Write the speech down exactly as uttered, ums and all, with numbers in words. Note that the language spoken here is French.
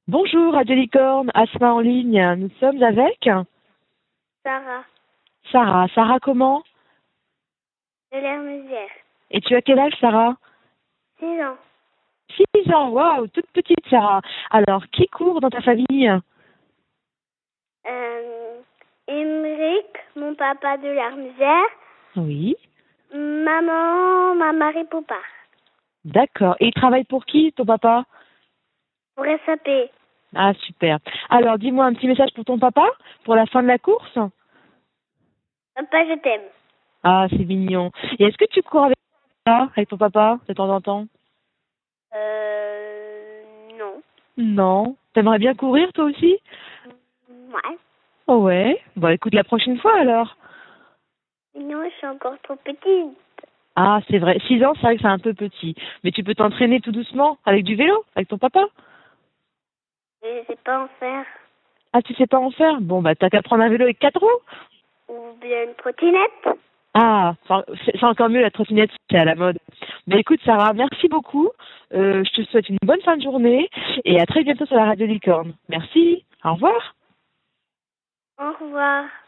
Bonjour, Radio Licorne, Asma en ligne. Nous sommes avec Sarah, Sarah. Sarah comment? de l'Hermésière. Et tu as quel âge, Sarah? six ans. Six ans, waouh, toute petite, Sarah. Alors, qui court dans ta famille? Euh, Émeric, mon papa de l'Hermésière. Oui, Maman, ma Marie Poupard. d'accord. Et il travaille pour qui, ton papa? Pour S A P. Ah, super. Alors, dis-moi un petit message pour ton papa, pour la fin de la course? Papa, je t'aime. Ah, c'est mignon. Et est-ce que tu cours avec, avec ton papa, de temps en temps? Euh, non. Non. T'aimerais bien courir, toi aussi? Ouais. Oh ouais. Bon, écoute, la prochaine fois, alors. Non, je suis encore trop petite. Ah, c'est vrai. Six ans, c'est vrai que c'est un peu petit. Mais tu peux t'entraîner tout doucement avec du vélo, avec ton papa. Je sais pas en faire. Ah, tu sais pas en faire? Bon, bah, t'as qu'à prendre un vélo avec quatre roues. Ou bien une trottinette. Ah, enfin, c'est c'est encore mieux, la trottinette, c'est à la mode. Bah, écoute, Sarah, merci beaucoup. Euh, je te souhaite une bonne fin de journée et à très bientôt sur la Radio Licorne. Merci. Au revoir. Au revoir.